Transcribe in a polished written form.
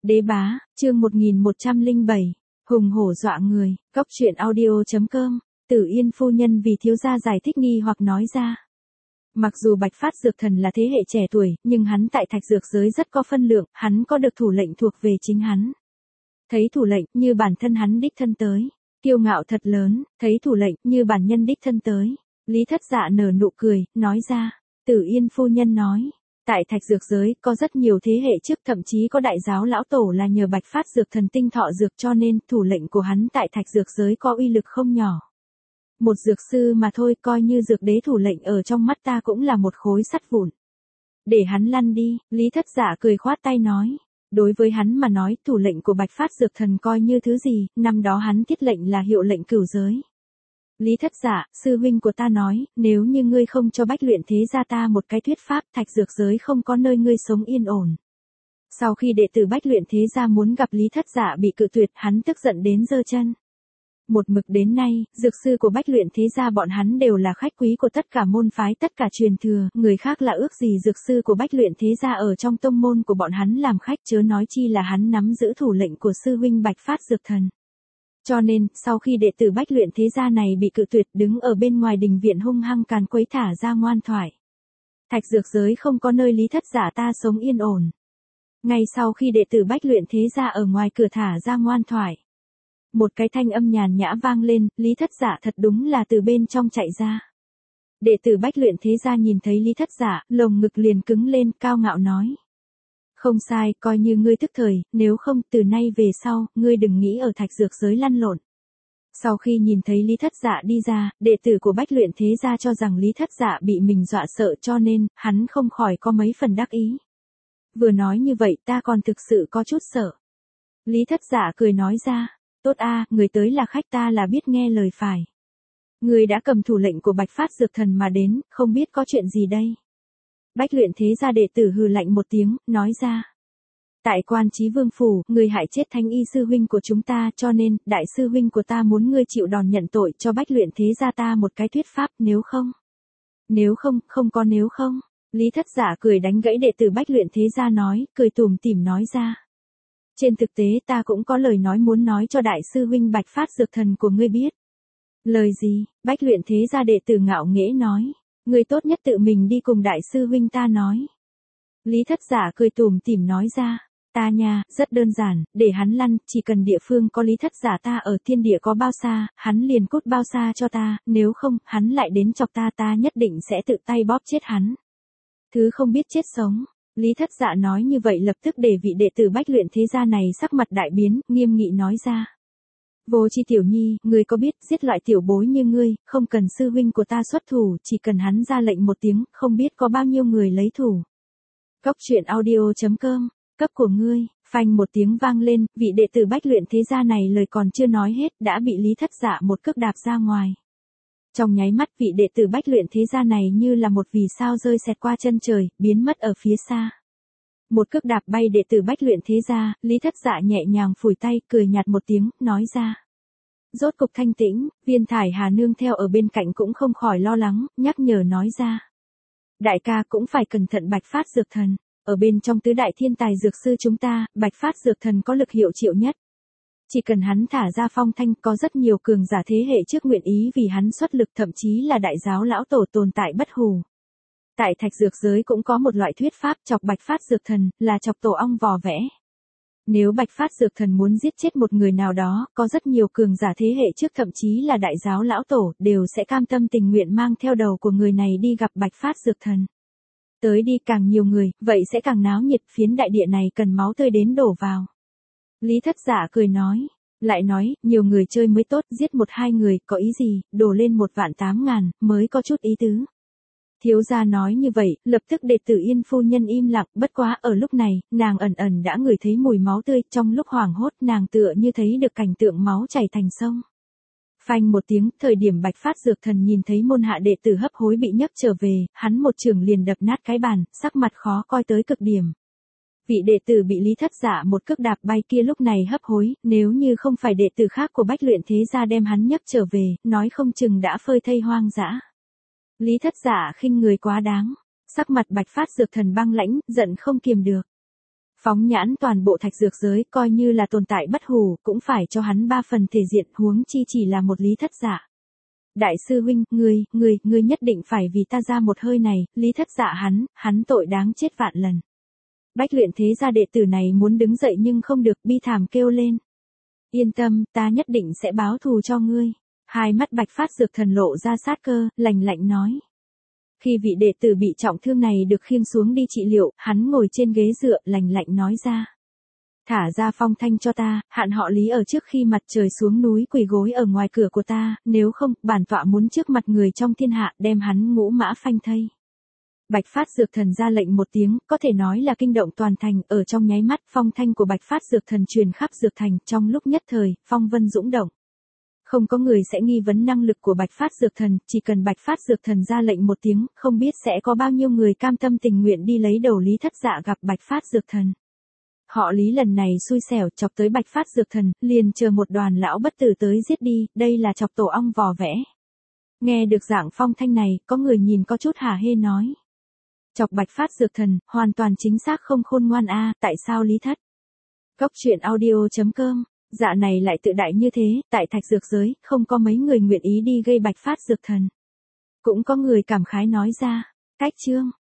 Đế bá, chương 1107, hùng hổ dọa người, Cóc truyện audio.com, Tử Yên phu nhân vì thiếu gia giải thích nghi hoặc nói ra. Mặc dù Bạch Phát Dược Thần là thế hệ trẻ tuổi, nhưng hắn tại thạch dược giới rất có phân lượng, hắn có được thủ lệnh thuộc về chính hắn. Thấy thủ lệnh như bản thân hắn đích thân tới, kiêu ngạo thật lớn, thấy thủ lệnh như bản nhân đích thân tới. Lý Thất Dạ nở nụ cười, nói ra, Tử Yên phu nhân nói. Tại thạch dược giới, có rất nhiều thế hệ trước, thậm chí có đại giáo lão tổ là nhờ Bạch Phát Dược Thần tinh thọ dược, cho nên thủ lệnh của hắn tại thạch dược giới có uy lực không nhỏ. Một dược sư mà thôi, coi như dược đế thủ lệnh ở trong mắt ta cũng là một khối sắt vụn. Để hắn lăn đi, Lý Thất Dạ cười khoát tay nói. Đối với hắn mà nói, thủ lệnh của Bạch Phát Dược Thần coi như thứ gì, năm đó hắn thiết lệnh là hiệu lệnh cửu giới. Lý Thất Dạ, sư huynh của ta nói, nếu như ngươi không cho Bách Luyện Thế Gia ta một cái thuyết pháp, thạch dược giới không có nơi ngươi sống yên ổn. Sau khi đệ tử Bách Luyện Thế Gia muốn gặp Lý Thất Dạ bị cự tuyệt, hắn tức giận đến giơ chân. Một mực đến nay, dược sư của Bách Luyện Thế Gia bọn hắn đều là khách quý của tất cả môn phái, tất cả truyền thừa, người khác là ước gì dược sư của Bách Luyện Thế Gia ở trong tông môn của bọn hắn làm khách, chớ nói chi là hắn nắm giữ thủ lệnh của sư huynh Bạch Phát Dược Thần. Cho nên, sau khi đệ tử Bách Luyện Thế Gia này bị cự tuyệt, đứng ở bên ngoài đình viện hung hăng càn quấy thả ra ngoan thoại. Thạch dược giới không có nơi Lý Thất Dạ ta sống yên ổn. Ngay sau khi đệ tử Bách Luyện Thế Gia ở ngoài cửa thả ra ngoan thoại, một cái thanh âm nhàn nhã vang lên, Lý Thất Dạ thật đúng là từ bên trong chạy ra. Đệ tử Bách Luyện Thế Gia nhìn thấy Lý Thất Dạ, lồng ngực liền cứng lên, cao ngạo nói. Không sai, coi như ngươi tức thời, nếu không, từ nay về sau, ngươi đừng nghĩ ở thạch dược giới lăn lộn. Sau khi nhìn thấy Lý Thất Dạ đi ra, đệ tử của Bách Luyện Thế Gia cho rằng Lý Thất Dạ bị mình dọa sợ, cho nên, hắn không khỏi có mấy phần đắc ý. Vừa nói như vậy ta còn thực sự có chút sợ. Lý Thất Dạ cười nói ra, tốt a, người tới là khách, ta là biết nghe lời phải. Người đã cầm thủ lệnh của Bạch Phát Dược Thần mà đến, không biết có chuyện gì đây. Bách Luyện Thế Gia đệ tử hừ lạnh một tiếng, nói ra. Tại Quan Chí Vương phủ, ngươi hại chết Thánh Y sư huynh của chúng ta, cho nên, đại sư huynh của ta muốn ngươi chịu đòn nhận tội, cho Bách Luyện Thế Gia ta một cái thuyết pháp, nếu không. Nếu không, không có nếu không. Lý Thất Dạ cười đánh gãy đệ tử Bách Luyện Thế Gia nói, cười tủm tỉm nói ra. Trên thực tế ta cũng có lời nói muốn nói cho đại sư huynh Bạch Phát Dược Thần của ngươi biết. Lời gì? Bách Luyện Thế Gia đệ tử ngạo nghễ nói. Ngươi tốt nhất tự mình đi cùng đại sư huynh ta nói. Lý Thất Dạ cười tủm tỉm nói ra. Ta nha, rất đơn giản, để hắn lăn, chỉ cần địa phương có Lý Thất Dạ ta ở, thiên địa có bao xa, hắn liền cút bao xa cho ta, nếu không, hắn lại đến chọc ta, ta nhất định sẽ tự tay bóp chết hắn. Thứ không biết chết sống. Lý Thất Dạ nói như vậy lập tức để vị đệ tử Bách Luyện Thế Gia này sắc mặt đại biến, nghiêm nghị nói ra. Vô Chi tiểu nhi, ngươi có biết, giết loại tiểu bối như ngươi, không cần sư huynh của ta xuất thủ, chỉ cần hắn ra lệnh một tiếng, không biết có bao nhiêu người lấy thủ. Cóc truyện audio.com, cấp của ngươi, phanh một tiếng vang lên, vị đệ tử Bách Luyện Thế Gia này lời còn chưa nói hết, đã bị Lý Thất Dạ một cước đạp ra ngoài. Trong nháy mắt vị đệ tử Bách Luyện Thế Gia này như là một vì sao rơi xẹt qua chân trời, biến mất ở phía xa. Một cước đạp bay đệ tử Bách Luyện Thế Gia, Lý Thất Dạ nhẹ nhàng phủi tay, cười nhạt một tiếng, nói ra. Rốt cục thanh tĩnh, Viên Thải Hà nương theo ở bên cạnh cũng không khỏi lo lắng, nhắc nhở nói ra. Đại ca cũng phải cẩn thận Bạch Phát Dược Thần, ở bên trong tứ đại thiên tài dược sư chúng ta, Bạch Phát Dược Thần có lực hiệu triệu nhất. Chỉ cần hắn thả ra phong thanh, có rất nhiều cường giả thế hệ trước nguyện ý vì hắn xuất lực, thậm chí là đại giáo lão tổ tồn tại bất hủ. Tại thạch dược giới cũng có một loại thuyết pháp chọc Bạch Phát Dược Thần, là chọc tổ ong vò vẽ. Nếu Bạch Phát Dược Thần muốn giết chết một người nào đó, có rất nhiều cường giả thế hệ trước thậm chí là đại giáo lão tổ, đều sẽ cam tâm tình nguyện mang theo đầu của người này đi gặp Bạch Phát Dược Thần. Tới đi càng nhiều người, vậy sẽ càng náo nhiệt, phiến đại địa này cần máu tươi đến đổ vào. Lý Thất Dạ cười nói, lại nói, nhiều người chơi mới tốt, giết 1-2 người, có ý gì, đổ lên 1.800.000, mới có chút ý tứ. Thiếu gia nói như vậy, lập tức đệ tử Yên phu nhân im lặng, bất quá ở lúc này, nàng ẩn ẩn đã ngửi thấy mùi máu tươi, trong lúc hoảng hốt nàng tựa như thấy được cảnh tượng máu chảy thành sông. Phanh một tiếng, thời điểm Bạch Phát Dược Thần nhìn thấy môn hạ đệ tử hấp hối bị nhấc trở về, hắn một chưởng liền đập nát cái bàn, sắc mặt khó coi tới cực điểm. Vị đệ tử bị Lý Thất Dạ một cước đạp bay kia lúc này hấp hối, nếu như không phải đệ tử khác của Bách Luyện Thế Gia đem hắn nhấc trở về, nói không chừng đã phơi thây hoang dã. Lý Thất Dạ khinh người quá đáng, sắc mặt Bạch Phát Dược Thần băng lãnh, giận không kiềm được. Phóng nhãn toàn bộ thạch dược giới, coi như là tồn tại bất hủ, cũng phải cho hắn 3 phần thể diện, huống chi chỉ là một Lý Thất Dạ. Đại sư huynh, ngươi nhất định phải vì ta ra một hơi này, Lý Thất Dạ hắn tội đáng chết vạn lần. Bách luyện thế gia đệ tử này muốn đứng dậy nhưng không được, bi thảm kêu lên. Yên tâm, ta nhất định sẽ báo thù cho ngươi. Hai mắt Bạch Phát Dược Thần lộ ra sát cơ, lạnh lạnh nói. Khi vị đệ tử bị trọng thương này được khiêng xuống đi trị liệu, hắn ngồi trên ghế dựa, lạnh lạnh nói ra. Thả ra Phong Thanh cho ta, hạn họ Lý ở trước khi mặt trời xuống núi quỳ gối ở ngoài cửa của ta, nếu không, bản tọa muốn trước mặt người trong thiên hạ đem hắn ngũ mã phanh thây. Bạch Phát Dược Thần ra lệnh một tiếng, có thể nói là kinh động toàn thành, ở trong nháy mắt phong thanh của Bạch Phát Dược Thần truyền khắp Dược Thành, trong lúc nhất thời, phong vân dũng động. Không có người sẽ nghi vấn năng lực của Bạch Phát Dược Thần, chỉ cần Bạch Phát Dược Thần ra lệnh một tiếng, không biết sẽ có bao nhiêu người cam tâm tình nguyện đi lấy đầu Lý Thất Dạ gặp Bạch Phát Dược Thần. Họ Lý lần này xui xẻo chọc tới Bạch Phát Dược Thần, liền chờ một đoàn lão bất tử tới giết đi, đây là chọc tổ ong vò vẽ. Nghe được dạng phong thanh này, có người nhìn có chút hả hê nói. Chọc Bạch Phát Dược Thần, hoàn toàn chính xác không khôn ngoan a, tại sao Lý Thất? Góc truyện audio.com, dạ này lại tự đại như thế, tại thạch dược giới, không có mấy người nguyện ý đi gây Bạch Phát Dược Thần. Cũng có người cảm khái nói ra, cách chương.